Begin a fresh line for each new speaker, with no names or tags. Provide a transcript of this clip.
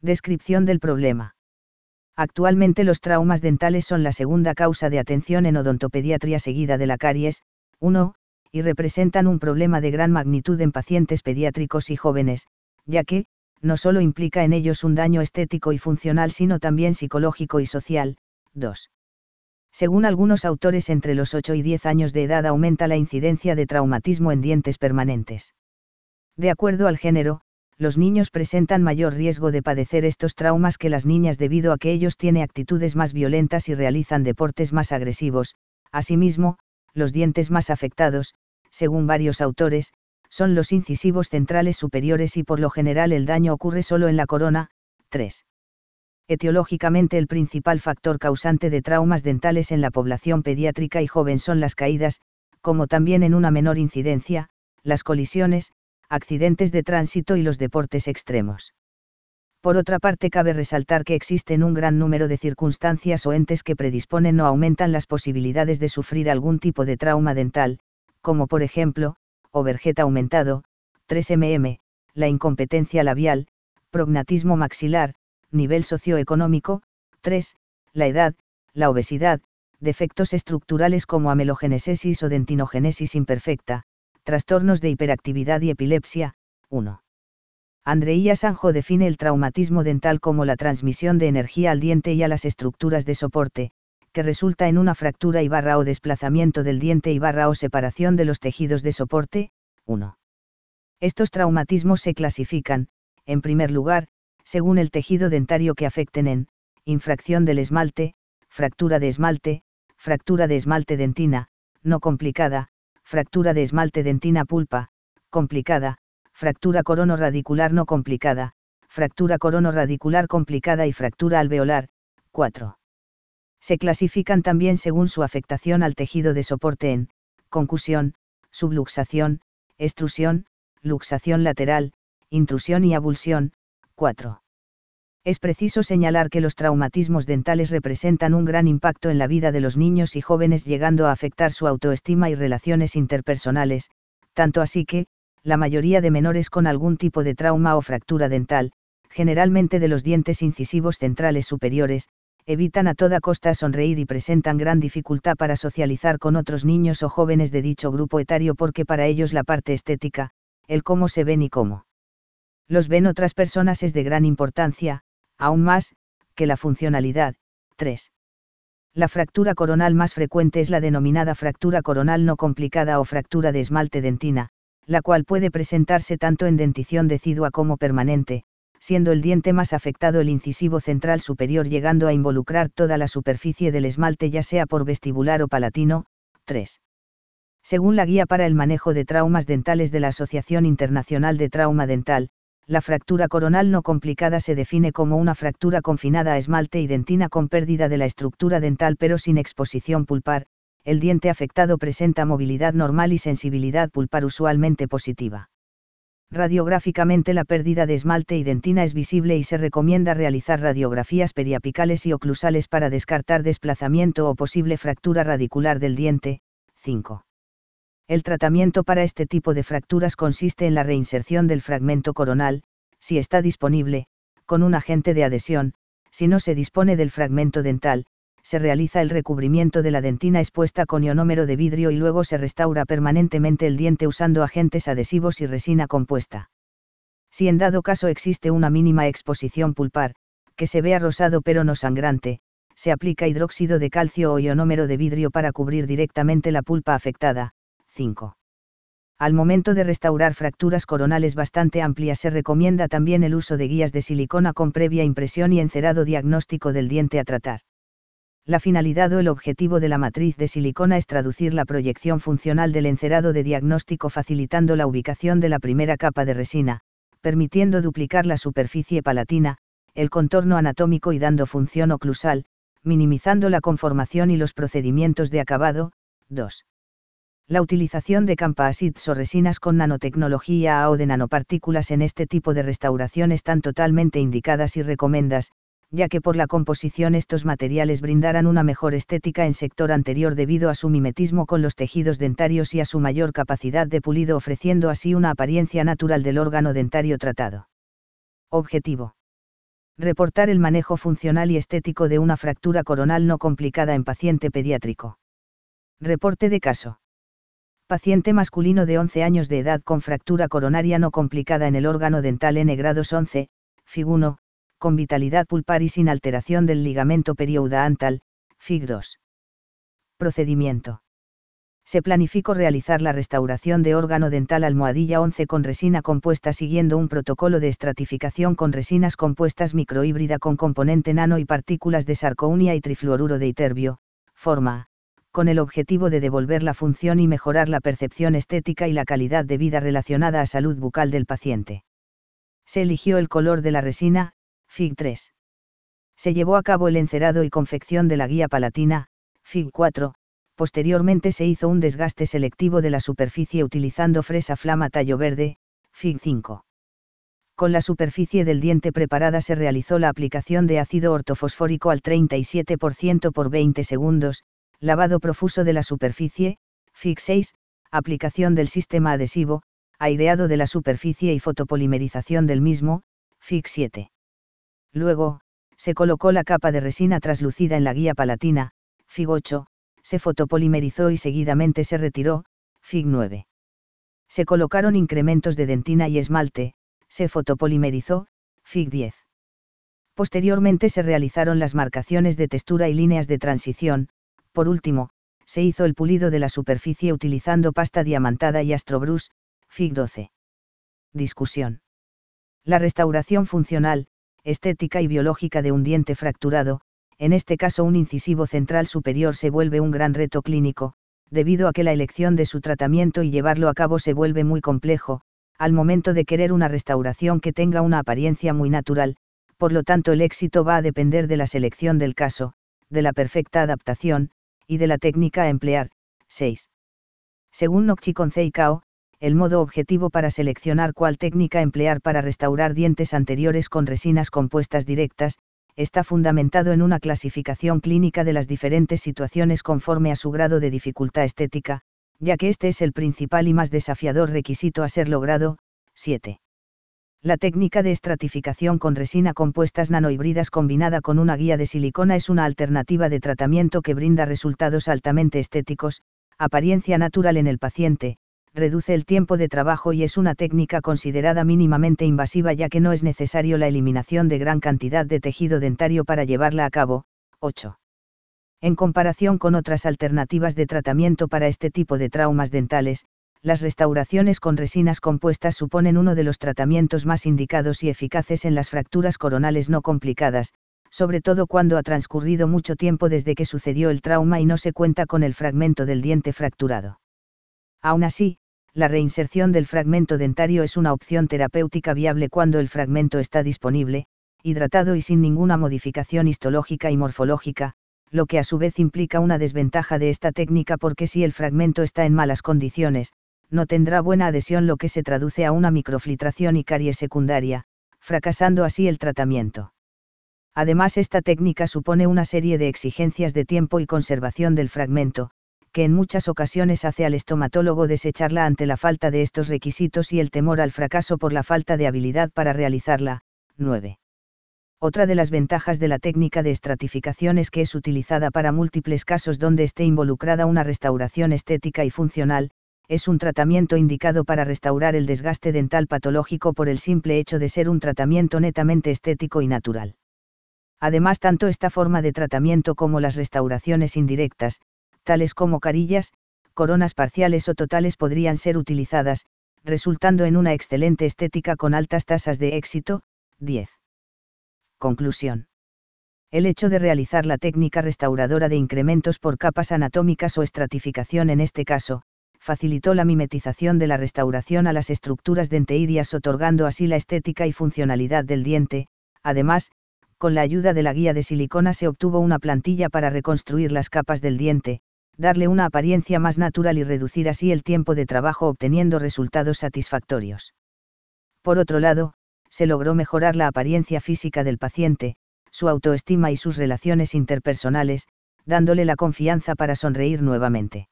Descripción del problema. Actualmente los traumas dentales son la segunda causa de atención en odontopediatría seguida de la caries, 1, y representan un problema de gran magnitud en pacientes pediátricos y jóvenes, ya que, no solo implica en ellos un daño estético y funcional sino también psicológico y social, 2. Según algunos autores, entre los 8 y 10 años de edad aumenta la incidencia de traumatismo en dientes permanentes. De acuerdo al género, los niños presentan mayor riesgo de padecer estos traumas que las niñas debido a que ellos tienen actitudes más violentas y realizan deportes más agresivos. Asimismo, los dientes más afectados, según varios autores, son los incisivos centrales superiores y por lo general el daño ocurre solo en la corona. 3. Etiológicamente el principal factor causante de traumas dentales en la población pediátrica y joven son las caídas, como también en una menor incidencia, las colisiones, accidentes de tránsito y los deportes extremos. Por otra parte, cabe resaltar que existen un gran número de circunstancias o entes que predisponen o aumentan las posibilidades de sufrir algún tipo de trauma dental, como por ejemplo, overhead aumentado, 3 la incompetencia labial, prognatismo maxilar, nivel socioeconómico, 3, la edad, la obesidad, defectos estructurales como amelogenesesis o dentinogénesis imperfecta, trastornos de hiperactividad y epilepsia. 1. Andreía Sanjo define el traumatismo dental como la transmisión de energía al diente y a las estructuras de soporte, que resulta en una fractura y barra o desplazamiento del diente y barra o separación de los tejidos de soporte. 1. Estos traumatismos se clasifican, en primer lugar, según el tejido dentario que afecten en, infracción del esmalte, fractura de esmalte dentina, no complicada, fractura de esmalte dentina pulpa, complicada, fractura corono-radicular no complicada, fractura corono-radicular complicada y fractura alveolar. 4. Se clasifican también según su afectación al tejido de soporte en, concusión, subluxación, extrusión, luxación lateral, intrusión y avulsión. 4. Es preciso señalar que los traumatismos dentales representan un gran impacto en la vida de los niños y jóvenes, llegando a afectar su autoestima y relaciones interpersonales, tanto así que, la mayoría de menores con algún tipo de trauma o fractura dental, generalmente de los dientes incisivos centrales superiores, evitan a toda costa sonreír y presentan gran dificultad para socializar con otros niños o jóvenes de dicho grupo etario porque para ellos la parte estética, el cómo se ven y cómo los ven otras personas es de gran importancia, aún más, que la funcionalidad. 3. La fractura coronal más frecuente es la denominada fractura coronal no complicada o fractura de esmalte dentina, la cual puede presentarse tanto en dentición decidua como permanente, siendo el diente más afectado el incisivo central superior, llegando a involucrar toda la superficie del esmalte ya sea por vestibular o palatino. 3. Según la Guía para el Manejo de Traumas Dentales de la Asociación Internacional de Trauma Dental, la fractura coronal no complicada se define como una fractura confinada a esmalte y dentina con pérdida de la estructura dental pero sin exposición pulpar. El diente afectado presenta movilidad normal y sensibilidad pulpar usualmente positiva. Radiográficamente la pérdida de esmalte y dentina es visible y se recomienda realizar radiografías periapicales y oclusales para descartar desplazamiento o posible fractura radicular del diente. 5. El tratamiento para este tipo de fracturas consiste en la reinserción del fragmento coronal, si está disponible, con un agente de adhesión. Si no se dispone del fragmento dental, se realiza el recubrimiento de la dentina expuesta con ionómero de vidrio y luego se restaura permanentemente el diente usando agentes adhesivos y resina compuesta. Si en dado caso existe una mínima exposición pulpar, que se vea rosado pero no sangrante, se aplica hidróxido de calcio o ionómero de vidrio para cubrir directamente la pulpa afectada. 5. Al momento de restaurar fracturas coronales bastante amplias se recomienda también el uso de guías de silicona con previa impresión y encerado diagnóstico del diente a tratar. La finalidad o el objetivo de la matriz de silicona es traducir la proyección funcional del encerado de diagnóstico facilitando la ubicación de la primera capa de resina, permitiendo duplicar la superficie palatina, el contorno anatómico y dando función oclusal, minimizando la conformación y los procedimientos de acabado. 2. La utilización de composites o resinas con nanotecnología o de nanopartículas en este tipo de restauración están totalmente indicadas y recomendadas, ya que por la composición estos materiales brindarán una mejor estética en sector anterior debido a su mimetismo con los tejidos dentarios y a su mayor capacidad de pulido, ofreciendo así una apariencia natural del órgano dentario tratado. Objetivo. Reportar el manejo funcional y estético de una fractura coronal no complicada en paciente pediátrico. Reporte de caso. Paciente masculino de 11 años de edad con fractura coronaria no complicada en el órgano dental N grados 11, FIG1, con vitalidad pulpar y sin alteración del ligamento periodontal, FIG2. Procedimiento. Se planificó realizar la restauración de órgano dental almohadilla 11 con resina compuesta siguiendo un protocolo de estratificación con resinas compuestas microhíbrida con componente nano y partículas de sarcounia y trifluoruro de iterbio, forma, con el objetivo de devolver la función y mejorar la percepción estética y la calidad de vida relacionada a salud bucal del paciente. Se eligió el color de la resina, FIG3. Se llevó a cabo el encerado y confección de la guía palatina, FIG4. Posteriormente se hizo un desgaste selectivo de la superficie utilizando fresa flama tallo verde, FIG5. Con la superficie del diente preparada se realizó la aplicación de ácido ortofosfórico al 37% por 20 segundos, lavado profuso de la superficie, FIG6, aplicación del sistema adhesivo, aireado de la superficie y fotopolimerización del mismo, FIG7. Luego, se colocó la capa de resina traslucida en la guía palatina, FIG8, se fotopolimerizó y seguidamente se retiró, FIG9. Se colocaron incrementos de dentina y esmalte, se fotopolimerizó, FIG10. Posteriormente se realizaron las marcaciones de textura y líneas de transición, por último, se hizo el pulido de la superficie utilizando pasta diamantada y astrobrush, FIG12. Discusión. La restauración funcional, estética y biológica de un diente fracturado, en este caso un incisivo central superior, se vuelve un gran reto clínico, debido a que la elección de su tratamiento y llevarlo a cabo se vuelve muy complejo, al momento de querer una restauración que tenga una apariencia muy natural, por lo tanto el éxito va a depender de la selección del caso, de la perfecta adaptación, y de la técnica a emplear. 6. Según Nokchi Koncei Kao, el modo objetivo para seleccionar cuál técnica emplear para restaurar dientes anteriores con resinas compuestas directas, está fundamentado en una clasificación clínica de las diferentes situaciones conforme a su grado de dificultad estética, ya que este es el principal y más desafiador requisito a ser logrado. 7. La técnica de estratificación con resina compuestas nanohíbridas combinada con una guía de silicona es una alternativa de tratamiento que brinda resultados altamente estéticos, apariencia natural en el paciente, reduce el tiempo de trabajo y es una técnica considerada mínimamente invasiva ya que no es necesario la eliminación de gran cantidad de tejido dentario para llevarla a cabo. 8. En comparación con otras alternativas de tratamiento para este tipo de traumas dentales, las restauraciones con resinas compuestas suponen uno de los tratamientos más indicados y eficaces en las fracturas coronales no complicadas, sobre todo cuando ha transcurrido mucho tiempo desde que sucedió el trauma y no se cuenta con el fragmento del diente fracturado. Aún así, la reinserción del fragmento dentario es una opción terapéutica viable cuando el fragmento está disponible, hidratado y sin ninguna modificación histológica y morfológica, lo que a su vez implica una desventaja de esta técnica porque si el fragmento está en malas condiciones, no tendrá buena adhesión, lo que se traduce a una microfiltración y caries secundaria, fracasando así el tratamiento. Además, esta técnica supone una serie de exigencias de tiempo y conservación del fragmento, que en muchas ocasiones hace al estomatólogo desecharla ante la falta de estos requisitos y el temor al fracaso por la falta de habilidad para realizarla. 9. Otra de las ventajas de la técnica de estratificación es que es utilizada para múltiples casos donde esté involucrada una restauración estética y funcional, es un tratamiento indicado para restaurar el desgaste dental patológico por el simple hecho de ser un tratamiento netamente estético y natural. Además, tanto esta forma de tratamiento como las restauraciones indirectas, tales como carillas, coronas parciales o totales, podrían ser utilizadas, resultando en una excelente estética con altas tasas de éxito. 10. Conclusión. El hecho de realizar la técnica restauradora de incrementos por capas anatómicas o estratificación en este caso, facilitó la mimetización de la restauración a las estructuras denteirias, otorgando así la estética y funcionalidad del diente. Además, con la ayuda de la guía de silicona se obtuvo una plantilla para reconstruir las capas del diente, darle una apariencia más natural y reducir así el tiempo de trabajo, obteniendo resultados satisfactorios. Por otro lado, se logró mejorar la apariencia física del paciente, su autoestima y sus relaciones interpersonales, dándole la confianza para sonreír nuevamente.